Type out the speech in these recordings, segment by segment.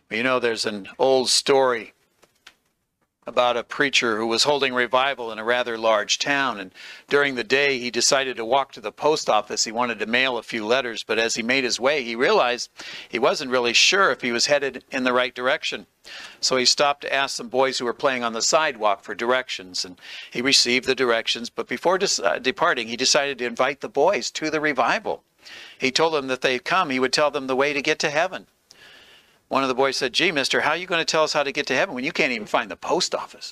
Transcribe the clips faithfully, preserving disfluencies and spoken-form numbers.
You know, there's an old story about a preacher who was holding revival in a rather large town, and during the day he decided to walk to the post office. He wanted to mail a few letters, but as he made his way he realized he wasn't really sure if he was headed in the right direction. So he stopped to ask some boys who were playing on the sidewalk for directions, and he received the directions, but before uh, departing he decided to invite the boys to the revival. He told them that if they'd come, he would tell them the way to get to heaven. One of the boys said, "Gee, mister, how are you going to tell us how to get to heaven when you can't even find the post office?"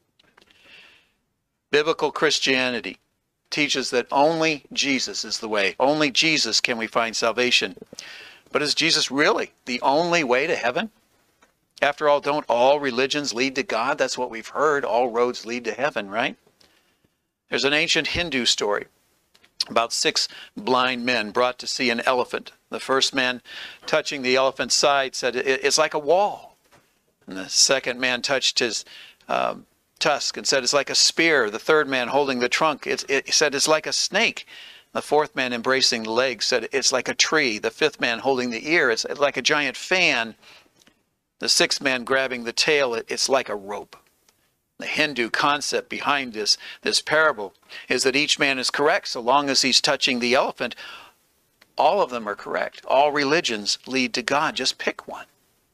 Biblical Christianity teaches that only Jesus is the way. Only Jesus can we find salvation. But is Jesus really the only way to heaven? After all, don't all religions lead to God? That's what we've heard. All roads lead to heaven, right? There's an ancient Hindu story about six blind men brought to see an elephant. The first man touching the elephant's side said, "It's like a wall." And the second man touched his um, tusk and said, "It's like a spear." The third man holding the trunk, it, it said, "It's like a snake." The fourth man embracing the legs said, "It's like a tree." The fifth man holding the ear, "It's like a giant fan." The sixth man grabbing the tail, it, "It's like a rope." The Hindu concept behind this, this parable is that each man is correct so long as he's touching the elephant. All of them are correct. All religions lead to God. Just pick one.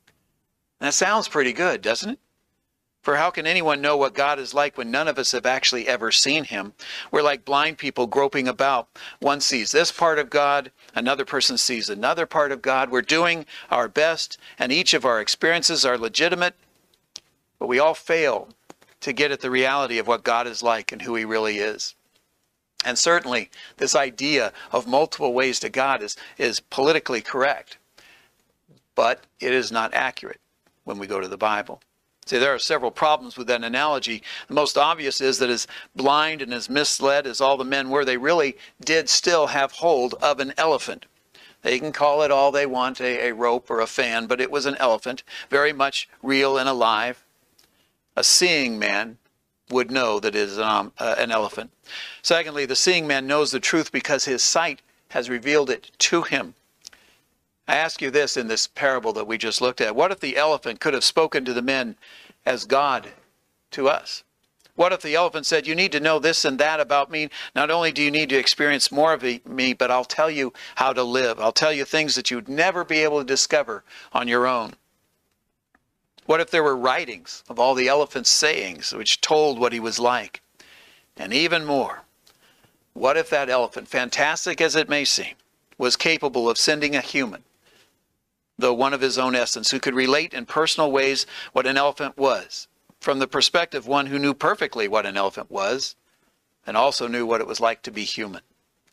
That sounds pretty good, doesn't it? For how can anyone know what God is like when none of us have actually ever seen him? We're like blind people groping about. One sees this part of God, another person sees another part of God. We're doing our best, and each of our experiences are legitimate, but we all fail to get at the reality of what God is like and who he really is. And certainly this idea of multiple ways to God is, is politically correct, but it is not accurate when we go to the Bible. See, there are several problems with that analogy. The most obvious is that as blind and as misled as all the men were, they really did still have hold of an elephant. They can call it all they want, a, a rope or a fan, but it was an elephant, very much real and alive. A seeing man would know that it is an, um, uh, an elephant. Secondly, the seeing man knows the truth because his sight has revealed it to him. I ask you this in this parable that we just looked at. What if the elephant could have spoken to the men as God to us? What if the elephant said, "You need to know this and that about me. Not only do you need to experience more of me, but I'll tell you how to live. I'll tell you things that you'd never be able to discover on your own." What if there were writings of all the elephant's sayings which told what he was like? And even more, what if that elephant, fantastic as it may seem, was capable of sending a human, though one of his own essence, who could relate in personal ways what an elephant was, from the perspective of one who knew perfectly what an elephant was, and also knew what it was like to be human?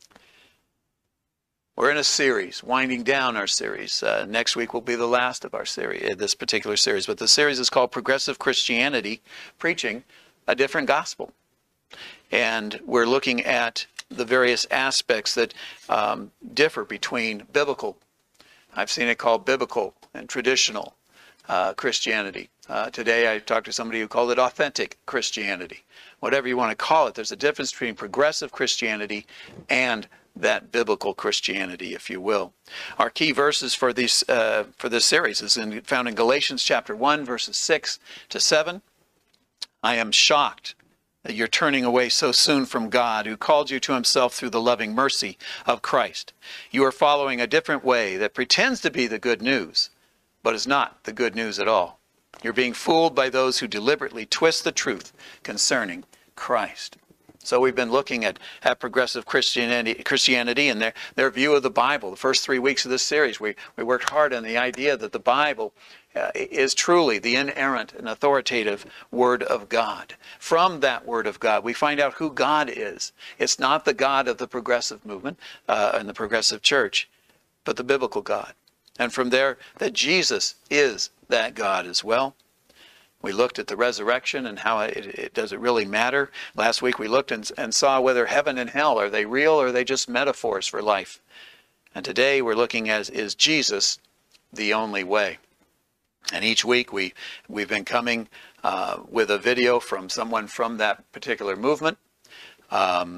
We're in a series, winding down our series. Uh, next week will be the last of our series, this particular series. But the series is called Progressive Christianity, Preaching a Different Gospel. And we're looking at the various aspects that um, differ between biblical, I've seen it called biblical and traditional uh, Christianity. Uh, today I talked to somebody who called it authentic Christianity. Whatever you want to call it, there's a difference between progressive Christianity and that biblical Christianity, if you will. Our key verses for these uh, for this series is in, found in Galatians chapter one, verses six to seven. "I am shocked that you're turning away so soon from God, who called you to himself through the loving mercy of Christ. You are following a different way that pretends to be the good news, but is not the good news at all. You're being fooled by those who deliberately twist the truth concerning Christ." So we've been looking at, at progressive Christianity, Christianity and their, their view of the Bible. The first three weeks of this series, we, we worked hard on the idea that the Bible uh, is truly the inerrant and authoritative Word of God. From that Word of God, we find out who God is. It's not the God of the progressive movement uh, and the progressive church, but the biblical God. And from there, that Jesus is that God as well. We looked at the resurrection and how it, it does it really matter. Last week we looked and, and saw whether heaven and hell, are they real or are they just metaphors for life? And today we're looking at, is Jesus the only way? And each week we, we've been coming uh, with a video from someone from that particular movement. Um,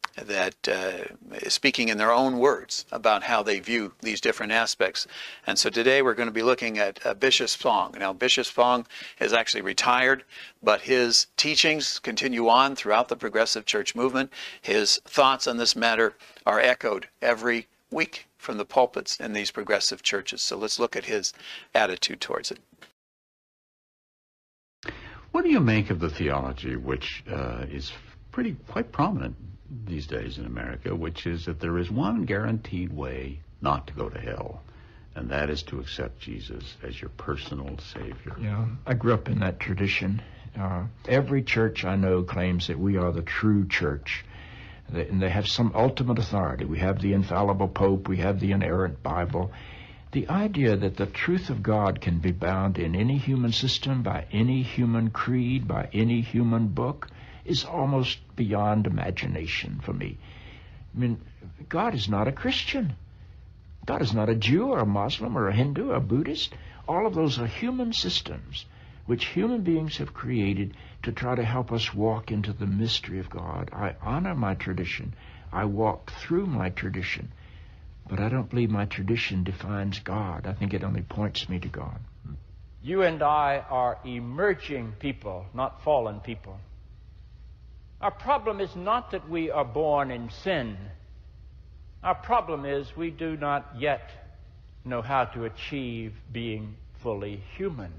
that uh, speaking in their own words about how they view these different aspects. And so today we're going to be looking at uh, Bishop Spong. Now, Bishop Spong is actually retired, but his teachings continue on throughout the progressive church movement. His thoughts on this matter are echoed every week from the pulpits in these progressive churches. So let's look at his attitude towards it. What do you make of the theology which uh, is pretty quite prominent these days in America, which is that there is one guaranteed way not to go to hell, and that is to accept Jesus as your personal Savior? Yeah, I grew up in that tradition. Uh, every church I know claims that we are the true church, they, and they have some ultimate authority. We have the infallible Pope, we have the inerrant Bible. The idea that the truth of God can be bound in any human system, by any human creed, by any human book, is almost beyond imagination for me. I mean, God is not a Christian. God is not a Jew or a Muslim or a Hindu or a Buddhist. All of those are human systems which human beings have created to try to help us walk into the mystery of God. I honor my tradition. I walk through my tradition. But I don't believe my tradition defines God. I think it only points me to God. You and I are emerging people, not fallen people. Our problem is not that we are born in sin. Our problem is we do not yet know how to achieve being fully human.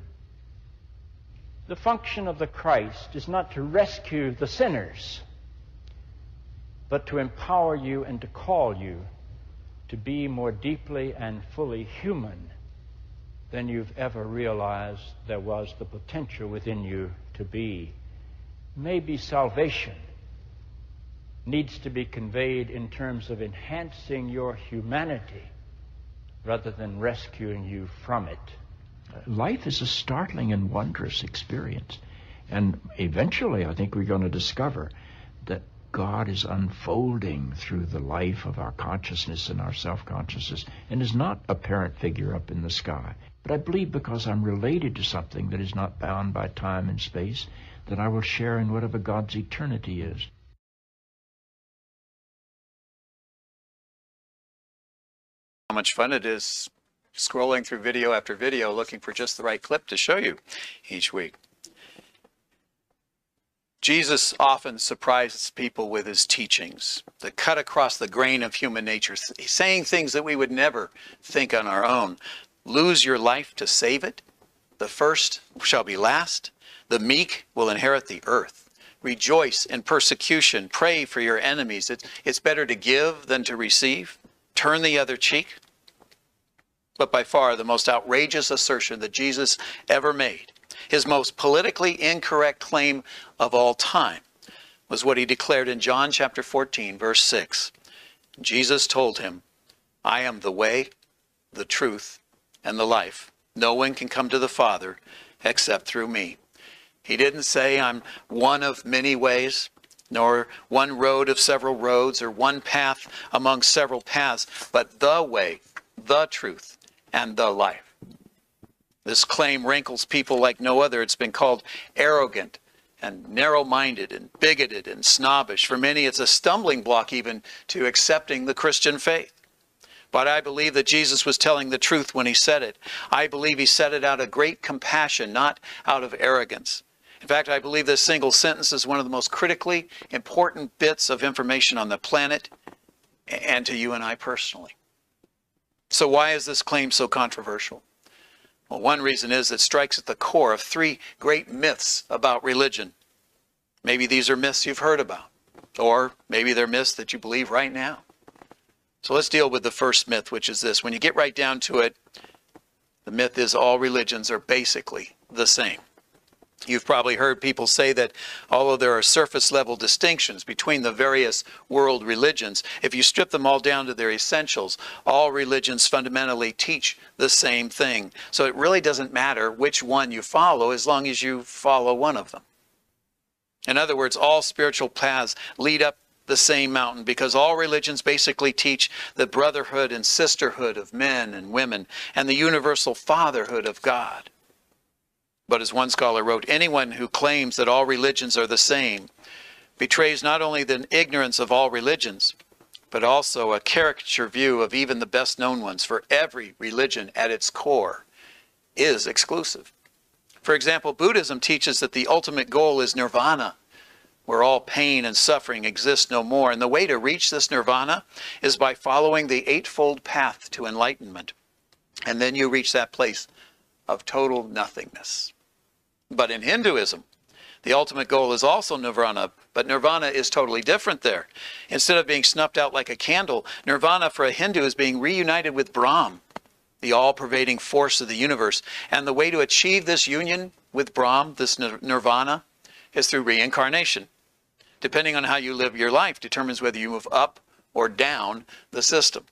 The function of the Christ is not to rescue the sinners, but to empower you and to call you to be more deeply and fully human than you've ever realized there was the potential within you to be. Maybe salvation needs to be conveyed in terms of enhancing your humanity rather than rescuing you from it. Life is a startling and wondrous experience. And eventually, I think we're going to discover that God is unfolding through the life of our consciousness and our self-consciousness, and is not a parent figure up in the sky. But I believe because I'm related to something that is not bound by time and space, that I will share in whatever God's eternity is. How much fun it is scrolling through video after video looking for just the right clip to show you each week. Jesus often surprises people with his teachings that cut across the grain of human nature, saying things that we would never think on our own. Lose your life to save it. The first shall be last. The meek will inherit the earth. Rejoice in persecution. Pray for your enemies. It, it's better to give than to receive. Turn the other cheek. But by far the most outrageous assertion that Jesus ever made, his most politically incorrect claim of all time, was what he declared in John chapter fourteen, verse six. Jesus told him, I am the way, the truth, and the life. No one can come to the Father except through me. He didn't say I'm one of many ways, nor one road of several roads, or one path among several paths, but the way, the truth, and the life. This claim rankles people like no other. It's been called arrogant and narrow-minded and bigoted and snobbish. For many, it's a stumbling block even to accepting the Christian faith. But I believe that Jesus was telling the truth when he said it. I believe he said it out of great compassion, not out of arrogance. In fact, I believe this single sentence is one of the most critically important bits of information on the planet and to you and I personally. So why is this claim so controversial? Well, one reason is it strikes at the core of three great myths about religion. Maybe these are myths you've heard about, or maybe they're myths that you believe right now. So let's deal with the first myth, which is this. When you get right down to it, the myth is all religions are basically the same. You've probably heard people say that although there are surface level distinctions between the various world religions, if you strip them all down to their essentials, all religions fundamentally teach the same thing. So it really doesn't matter which one you follow as long as you follow one of them. In other words, all spiritual paths lead up the same mountain because all religions basically teach the brotherhood and sisterhood of men and women and the universal fatherhood of God. But as one scholar wrote, anyone who claims that all religions are the same betrays not only the ignorance of all religions, but also a caricature view of even the best known ones, for every religion at its core is exclusive. For example, Buddhism teaches that the ultimate goal is nirvana, where all pain and suffering exist no more. And the way to reach this nirvana is by following the eightfold path to enlightenment. And then you reach that place of total nothingness. But in Hinduism, the ultimate goal is also nirvana, but nirvana is totally different there. Instead of being snuffed out like a candle, nirvana for a Hindu is being reunited with Brahm, the all-pervading force of the universe. And the way to achieve this union with Brahm, this nirvana, is through reincarnation. Depending on how you live your life determines whether you move up or down the system.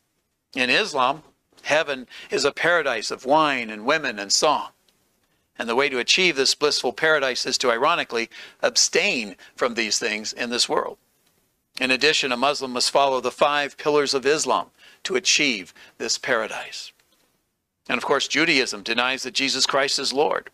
In Islam, heaven is a paradise of wine and women and song. And the way to achieve this blissful paradise is to, ironically, abstain from these things in this world. In addition, a Muslim must follow the five pillars of Islam to achieve this paradise. And of course, Judaism denies that Jesus Christ is Lord,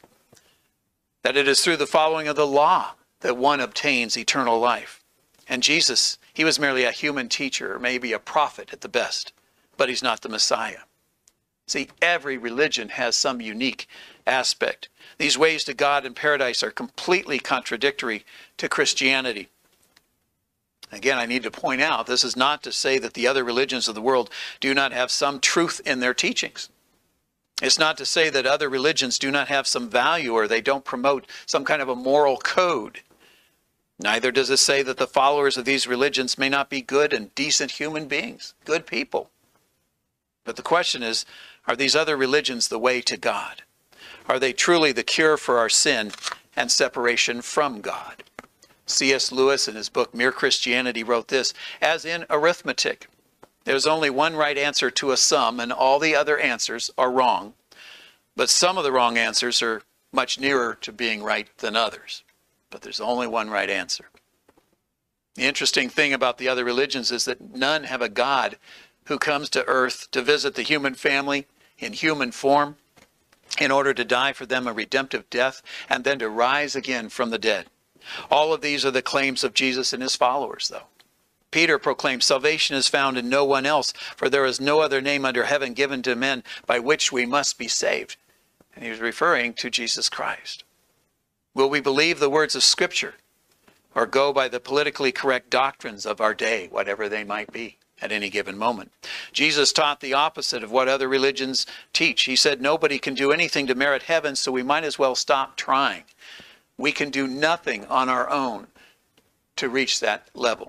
that it is through the following of the law that one obtains eternal life. And Jesus, he was merely a human teacher, or maybe a prophet at the best, but he's not the Messiah. See, every religion has some unique aspect. These ways to God and paradise are completely contradictory to Christianity. Again, I need to point out, this is not to say that the other religions of the world do not have some truth in their teachings. It's not to say that other religions do not have some value or they don't promote some kind of a moral code. Neither does it say that the followers of these religions may not be good and decent human beings, good people. But the question is, are these other religions the way to God? Are they truly the cure for our sin and separation from God? C S Lewis, in his book Mere Christianity, wrote this: as in arithmetic, there's only one right answer to a sum, and all the other answers are wrong. But some of the wrong answers are much nearer to being right than others. But there's only one right answer. The interesting thing about the other religions is that none have a God who comes to earth to visit the human family in human form in order to die for them a redemptive death and then to rise again from the dead. All of these are the claims of Jesus and his followers, though. Peter proclaimed, salvation is found in no one else, for there is no other name under heaven given to men by which we must be saved. And he was referring to Jesus Christ. Will we believe the words of Scripture or go by the politically correct doctrines of our day, whatever they might be at any given moment? Jesus taught the opposite of what other religions teach. He said nobody can do anything to merit heaven, so we might as well stop trying. We can do nothing on our own to reach that level.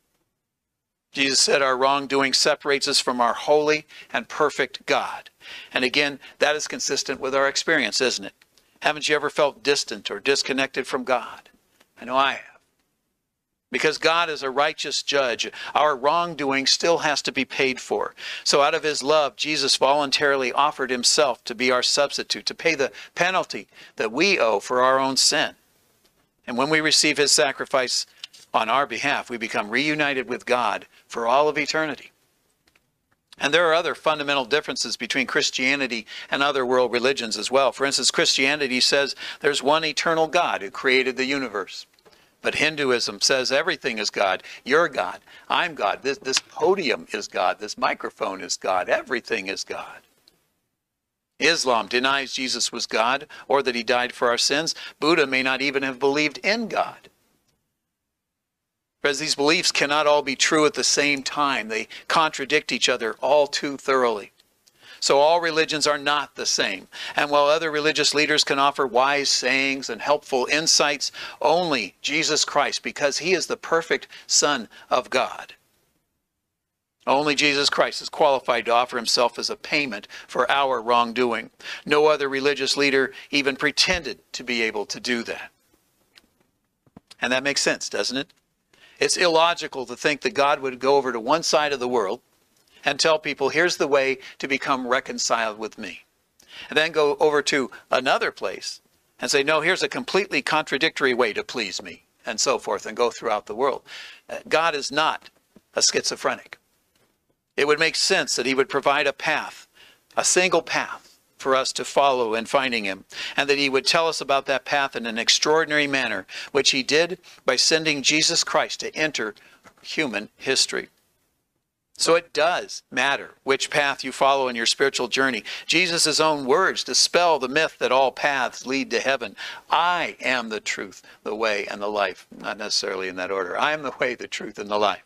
Jesus said our wrongdoing separates us from our holy and perfect God. And again, that is consistent with our experience, isn't it? Haven't you ever felt distant or disconnected from God? I know I have. Because God is a righteous judge, our wrongdoing still has to be paid for. So out of his love, Jesus voluntarily offered himself to be our substitute, to pay the penalty that we owe for our own sin. And when we receive his sacrifice on our behalf, we become reunited with God for all of eternity. And there are other fundamental differences between Christianity and other world religions as well. For instance, Christianity says there's one eternal God who created the universe. But Hinduism says everything is God. You're God. I'm God. This, this podium is God. This microphone is God. Everything is God. Islam denies Jesus was God or that he died for our sins. Buddha may not even have believed in God. Because these beliefs cannot all be true at the same time. They contradict each other all too thoroughly. So all religions are not the same. And while other religious leaders can offer wise sayings and helpful insights, only Jesus Christ, because he is the perfect Son of God. Only Jesus Christ is qualified to offer himself as a payment for our wrongdoing. No other religious leader even pretended to be able to do that. And that makes sense, doesn't it? It's illogical to think that God would go over to one side of the world and tell people, here's the way to become reconciled with me. And then go over to another place and say, no, here's a completely contradictory way to please me, and so forth, and go throughout the world. God is not a schizophrenic. It would make sense that he would provide a path, a single path, for us to follow in finding him, and that he would tell us about that path in an extraordinary manner, which he did by sending Jesus Christ to enter human history. So it does matter which path you follow in your spiritual journey. Jesus' own words dispel the myth that all paths lead to heaven. I am the truth, the way, and the life. Not necessarily in that order. I am the way, the truth, and the life.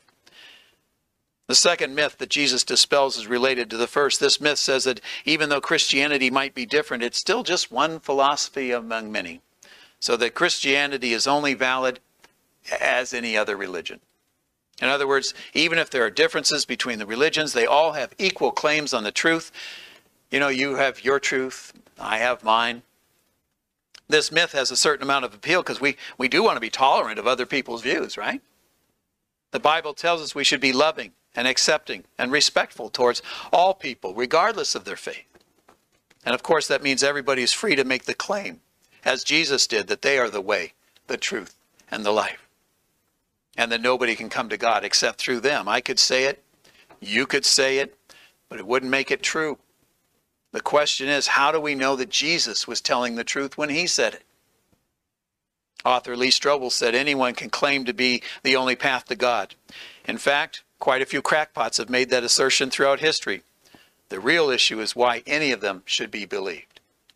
The second myth that Jesus dispels is related to the first. This myth says that even though Christianity might be different, it's still just one philosophy among many. So that Christianity is only valid as any other religion. In other words, even if there are differences between the religions, they all have equal claims on the truth. You know, you have your truth, I have mine. This myth has a certain amount of appeal because we, we do want to be tolerant of other people's views, right? The Bible tells us we should be loving and accepting and respectful towards all people, regardless of their faith. And of course, that means everybody is free to make the claim, as Jesus did, that they are the way, the truth, and the life. And that nobody can come to God except through them. I could say it, you could say it, but it wouldn't make it true. The question is, how do we know that Jesus was telling the truth when he said it? Author Lee Strobel said anyone can claim to be the only path to God. In fact, quite a few crackpots have made that assertion throughout history. The real issue is why any of them should be believed.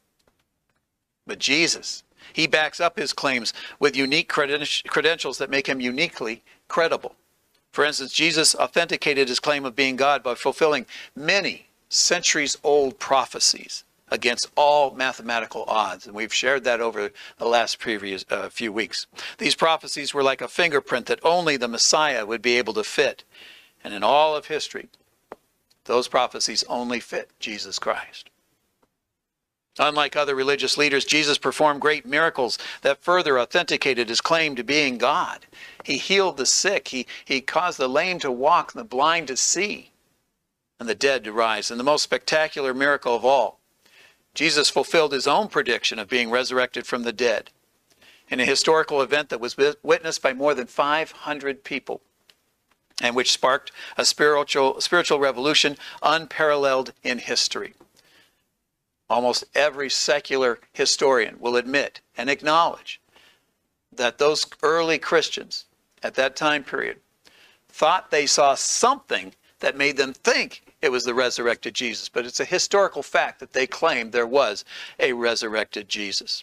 But Jesus, he backs up his claims with unique credentials that make him uniquely credible. For instance, Jesus authenticated his claim of being God by fulfilling many centuries-old prophecies against all mathematical odds. And we've shared that over the last previous uh, few weeks. These prophecies were like a fingerprint that only the Messiah would be able to fit. And in all of history, those prophecies only fit Jesus Christ. Unlike other religious leaders, Jesus performed great miracles that further authenticated his claim to being God. He healed the sick. He, he caused the lame to walk and the blind to see and the dead to rise. And the most spectacular miracle of all, Jesus fulfilled his own prediction of being resurrected from the dead in a historical event that was witnessed by more than five hundred people and which sparked a spiritual, spiritual revolution unparalleled in history. Almost every secular historian will admit and acknowledge that those early Christians at that time period thought they saw something that made them think it was the resurrected Jesus. But it's a historical fact that they claimed there was a resurrected Jesus.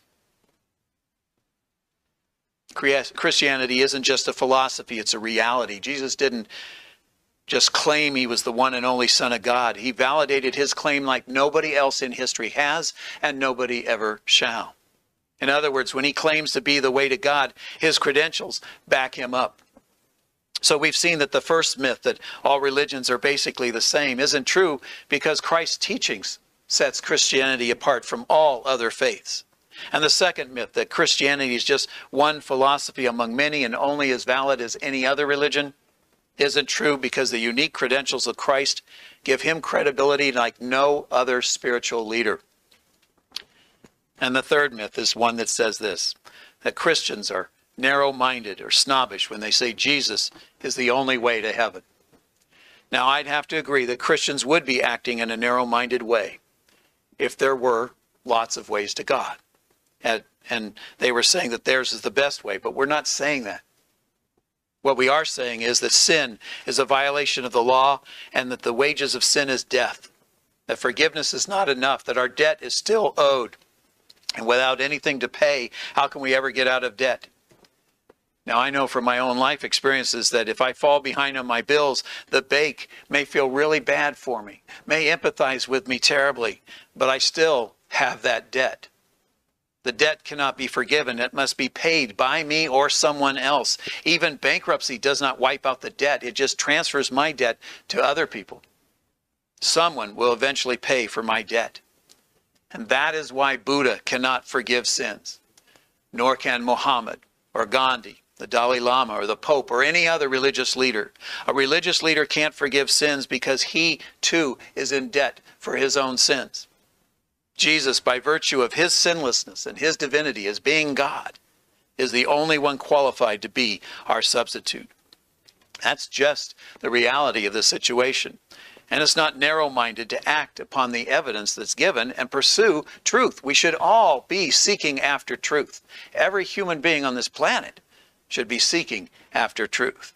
Christianity isn't just a philosophy, it's a reality. Jesus didn't just claim he was the one and only Son of God. He validated his claim like nobody else in history has and nobody ever shall. In other words, when he claims to be the way to God, his credentials back him up. So we've seen that the first myth, that all religions are basically the same, isn't true because Christ's teachings sets Christianity apart from all other faiths. And the second myth, that Christianity is just one philosophy among many and only as valid as any other religion, isn't true because the unique credentials of Christ give him credibility like no other spiritual leader. And the third myth is one that says this, that Christians are narrow-minded or snobbish when they say Jesus is the only way to heaven. Now, I'd have to agree that Christians would be acting in a narrow-minded way if there were lots of ways to God. And, and they were saying that theirs is the best way, but we're not saying that. What we are saying is that sin is a violation of the law and that the wages of sin is death. That forgiveness is not enough, that our debt is still owed. And without anything to pay, how can we ever get out of debt? Now, I know from my own life experiences that if I fall behind on my bills, the bank may feel really bad for me, may empathize with me terribly, but I still have that debt. The debt cannot be forgiven. It must be paid by me or someone else. Even bankruptcy does not wipe out the debt. It just transfers my debt to other people. Someone will eventually pay for my debt. And that is why Buddha cannot forgive sins, nor can Muhammad or Gandhi, the Dalai Lama or the Pope or any other religious leader. A religious leader can't forgive sins because he too is in debt for his own sins. Jesus, by virtue of his sinlessness and his divinity as being God, is the only one qualified to be our substitute. That's just the reality of the situation. And it's not narrow-minded to act upon the evidence that's given and pursue truth. We should all be seeking after truth. Every human being on this planet should be seeking after truth.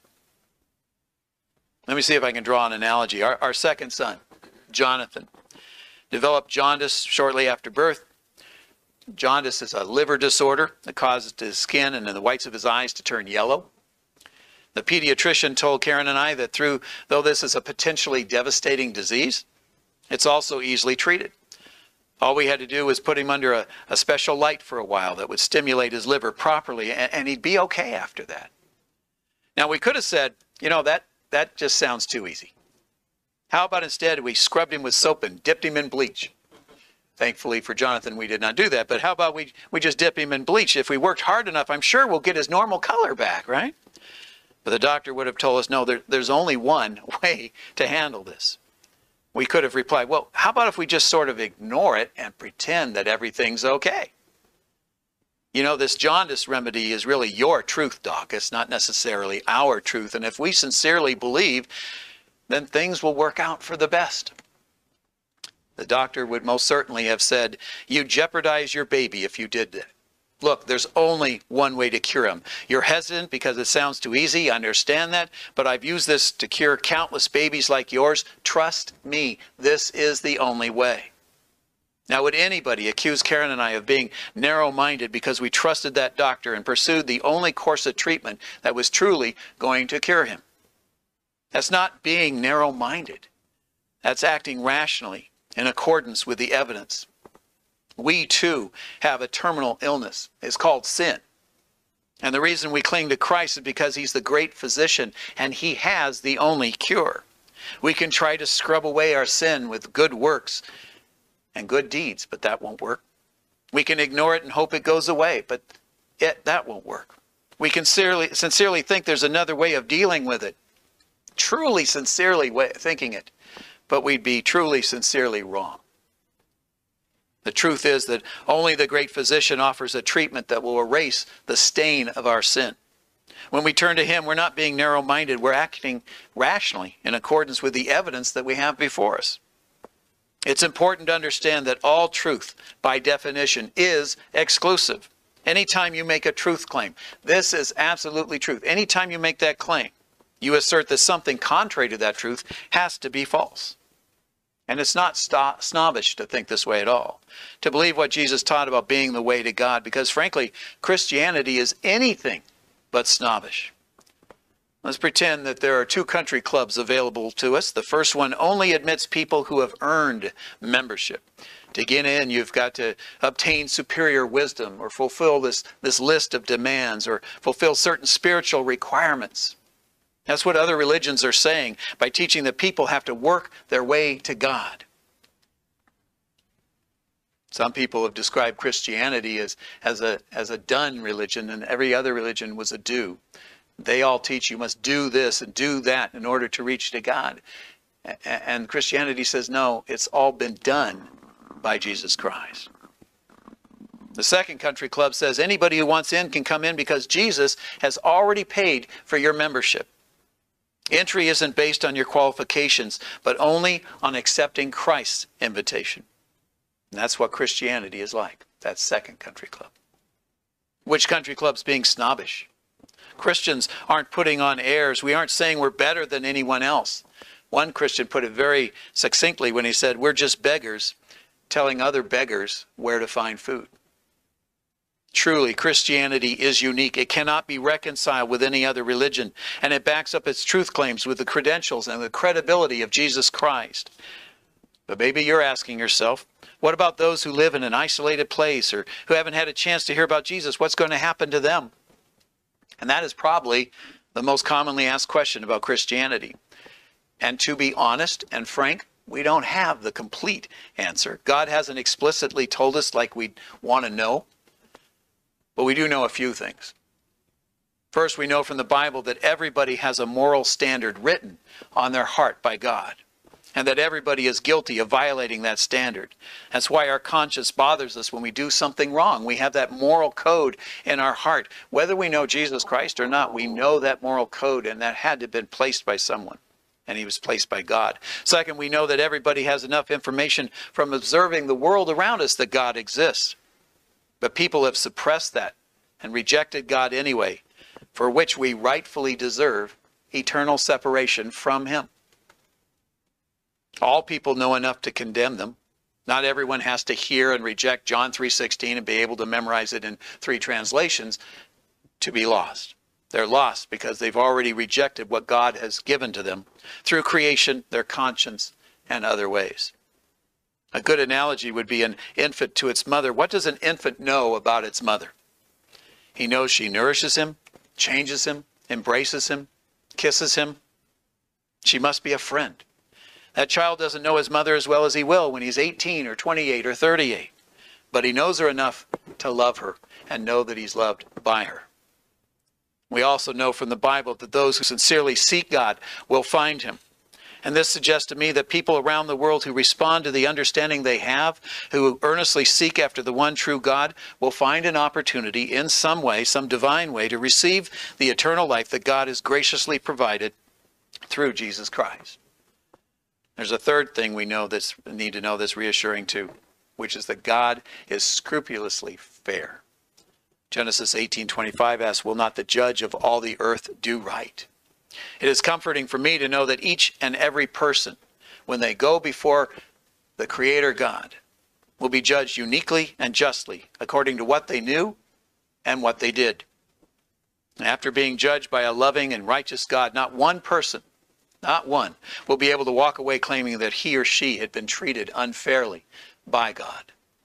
Let me see if I can draw an analogy. Our, our second son, Jonathan, developed jaundice shortly after birth. Jaundice is a liver disorder that causes his skin and the whites of his eyes to turn yellow. The pediatrician told Karen and I that through, though this is a potentially devastating disease, it's also easily treated. All we had to do was put him under a, a special light for a while that would stimulate his liver properly, and, and he'd be okay after that. Now, we could have said, you know, that, that just sounds too easy. How about instead we scrubbed him with soap and dipped him in bleach? Thankfully for Jonathan, we did not do that. But how about we, we just dip him in bleach? If we worked hard enough, I'm sure we'll get his normal color back, right? But the doctor would have told us, no, there, there's only one way to handle this. We could have replied, well, how about if we just sort of ignore it and pretend that everything's okay? You know, this jaundice remedy is really your truth, Doc. It's not necessarily our truth. And if we sincerely believe, then things will work out for the best. The doctor would most certainly have said, you jeopardize your baby if you did that. Look, there's only one way to cure him. You're hesitant because it sounds too easy. I understand that. But I've used this to cure countless babies like yours. Trust me, this is the only way. Now, would anybody accuse Karen and I of being narrow-minded because we trusted that doctor and pursued the only course of treatment that was truly going to cure him? That's not being narrow-minded. That's acting rationally in accordance with the evidence. We too have a terminal illness. It's called sin. And the reason we cling to Christ is because he's the great physician and he has the only cure. We can try to scrub away our sin with good works and good deeds, but that won't work. We can ignore it and hope it goes away, but it, that won't work. We can sincerely, sincerely think there's another way of dealing with it. Truly, sincerely thinking it, but we'd be truly, sincerely wrong. The truth is that only the great physician offers a treatment that will erase the stain of our sin. When we turn to him, we're not being narrow-minded. We're acting rationally in accordance with the evidence that we have before us. It's important to understand that all truth, by definition, is exclusive. Anytime you make a truth claim, this is absolutely truth. Anytime you make that claim, you assert that something contrary to that truth has to be false. And it's not snobbish to think this way at all, to believe what Jesus taught about being the way to God, because frankly, Christianity is anything but snobbish. Let's pretend that there are two country clubs available to us. The first one only admits people who have earned membership. To get in, you've got to obtain superior wisdom or fulfill this, this list of demands or fulfill certain spiritual requirements. That's what other religions are saying by teaching that people have to work their way to God. Some people have described Christianity as, as, a, as a done religion, and every other religion was a do. They all teach you must do this and do that in order to reach to God. And Christianity says, no, it's all been done by Jesus Christ. The second country club says anybody who wants in can come in because Jesus has already paid for your membership. Entry isn't based on your qualifications, but only on accepting Christ's invitation. And that's what Christianity is like. That's second country club. Which country club's being snobbish? Christians aren't putting on airs. We aren't saying we're better than anyone else. One Christian put it very succinctly when he said, we're just beggars telling other beggars where to find food. Truly, Christianity is unique. It cannot be reconciled with any other religion, and it backs up its truth claims with the credentials and the credibility of Jesus Christ. But maybe you're asking yourself, what about those who live in an isolated place or who haven't had a chance to hear about Jesus? What's going to happen to them? And that is probably the most commonly asked question about Christianity. And to be honest and frank, we don't have the complete answer. God hasn't explicitly told us like we want to know. But we do know a few things. First, we know from the Bible that everybody has a moral standard written on their heart by God, and that everybody is guilty of violating that standard. That's why our conscience bothers us when we do something wrong. We have that moral code in our heart. Whether we know Jesus Christ or not, we know that moral code, and that had to have been placed by someone. and he was placed by God. Second, we know that everybody has enough information from observing the world around us that God exists. But people have suppressed that and rejected God anyway, for which we rightfully deserve eternal separation from him. All people know enough to condemn them. Not everyone has to hear and reject John three sixteen and be able to memorize it in three translations to be lost. They're lost because they've already rejected what God has given to them through creation, their conscience, and other ways. A good analogy would be an infant to its mother. What does an infant know about its mother? He knows she nourishes him, changes him, embraces him, kisses him. She must be a friend. That child doesn't know his mother as well as he will when he's eighteen or twenty-eight or thirty-eight. But he knows her enough to love her and know that he's loved by her. We also know from the Bible that those who sincerely seek God will find him. And this suggests to me that people around the world who respond to the understanding they have, who earnestly seek after the one true God, will find an opportunity in some way, some divine way, to receive the eternal life that God has graciously provided through Jesus Christ. There's a third thing we know that's need to know that's reassuring too, which is that God is scrupulously fair. Genesis eighteen twenty-five asks, "Will not the judge of all the earth do right?" It is comforting for me to know that each and every person, when they go before the Creator God, will be judged uniquely and justly according to what they knew and what they did. After being judged by a loving and righteous God, not one person, not one, will be able to walk away claiming that he or she had been treated unfairly by God.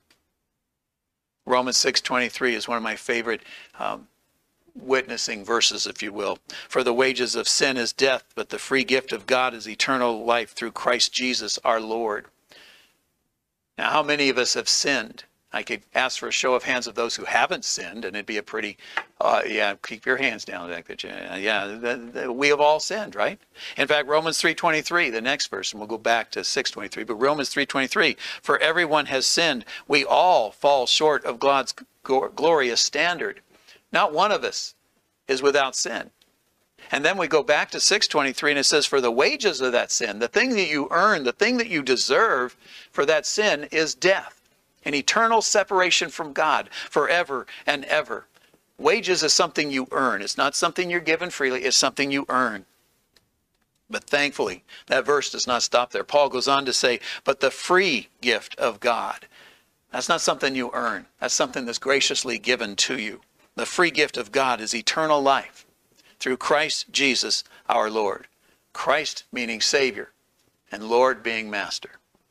Romans six twenty-three is one of my favorite um, witnessing verses, if you will. "For the wages of sin is death, but the free gift of God is eternal life through Christ Jesus our Lord." Now, how many of us have sinned? I could ask for a show of hands of those who haven't sinned, and it'd be a pretty, uh, yeah, keep your hands down. Yeah, the, the, we have all sinned, right? In fact, Romans three twenty-three, the next verse, and we'll go back to six twenty-three, but Romans three twenty-three, "For everyone has sinned. We all fall short of God's glorious standard. Not one of us is without sin." And then we go back to six twenty-three, and it says, "For the wages of that sin," the thing that you earn, the thing that you deserve for that sin, is death. An eternal separation from God forever and ever. Wages is something you earn. It's not something you're given freely. It's something you earn. But thankfully, that verse does not stop there. Paul goes on to say, "But the free gift of God." That's not something you earn. That's something that's graciously given to you. The free gift of God is eternal life through Christ Jesus our Lord. Christ meaning Savior, and Lord being Master.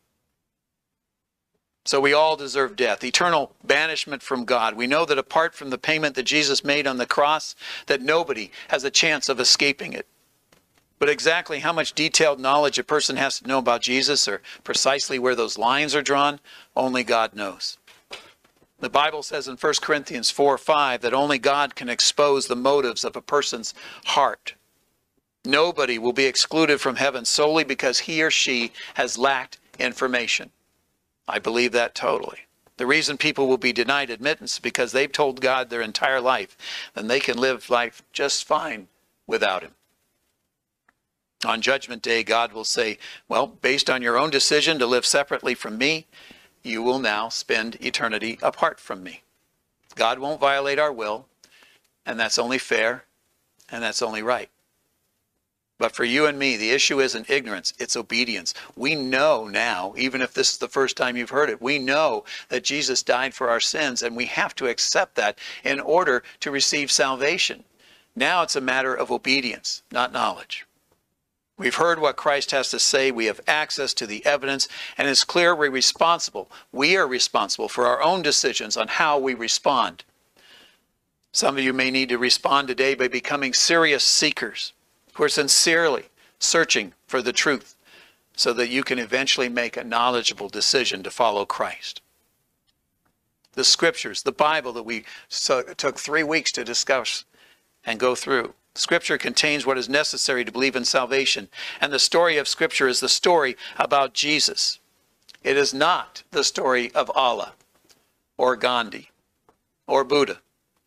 So we all deserve death, eternal banishment from God. We know that apart from the payment that Jesus made on the cross, that nobody has a chance of escaping it. But exactly how much detailed knowledge a person has to know about Jesus, or precisely where those lines are drawn, only God knows. The Bible says in First Corinthians four five that only God can expose the motives of a person's heart. Nobody will be excluded from heaven solely because he or she has lacked information. I believe that totally. The reason people will be denied admittance is because they've told God their entire life, then they can live life just fine without him. On Judgment Day, God will say, well, based on your own decision to live separately from me, you will now spend eternity apart from me. God won't violate our will, and that's only fair, and that's only right. But for you and me, the issue isn't ignorance, it's obedience. We know now, even if this is the first time you've heard it, we know that Jesus died for our sins, and we have to accept that in order to receive salvation. Now it's a matter of obedience, not knowledge. We've heard what Christ has to say, we have access to the evidence, and it's clear we're responsible. We are responsible for our own decisions on how we respond. Some of you may need to respond today by becoming serious seekers, who are sincerely searching for the truth so that you can eventually make a knowledgeable decision to follow Christ. The scriptures, the Bible that we so, took three weeks to discuss and go through. Scripture contains what is necessary to believe in salvation, and the story of Scripture is the story about Jesus. It is not the story of Allah or Gandhi or Buddha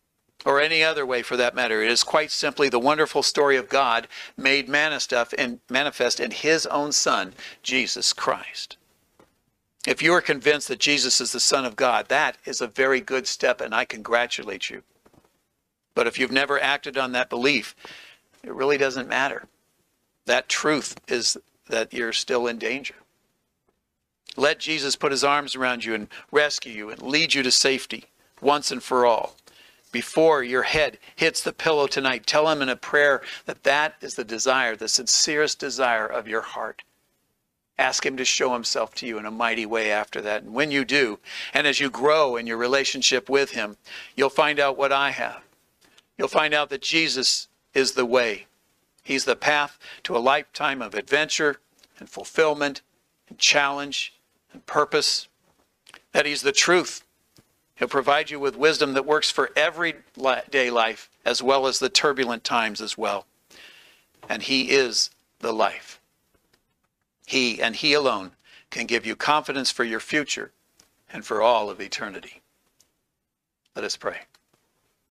or any other way for that matter. It is quite simply the wonderful story of God made manifest in his own Son, Jesus Christ. If you are convinced that Jesus is the Son of God, that is a very good step, and I congratulate you. But if you've never acted on that belief, it really doesn't matter. That truth is that you're still in danger. Let Jesus put his arms around you and rescue you and lead you to safety once and for all. Before your head hits the pillow tonight, tell him in a prayer that that is the desire, the sincerest desire of your heart. Ask him to show himself to you in a mighty way after that. And when you do, and as you grow in your relationship with him, you'll find out what I have. You'll find out that Jesus is the way. He's the path to a lifetime of adventure and fulfillment and challenge and purpose. That he's the truth. He'll provide you with wisdom that works for everyday life as well as the turbulent times as well. And he is the life. He and he alone can give you confidence for your future and for all of eternity. Let us pray.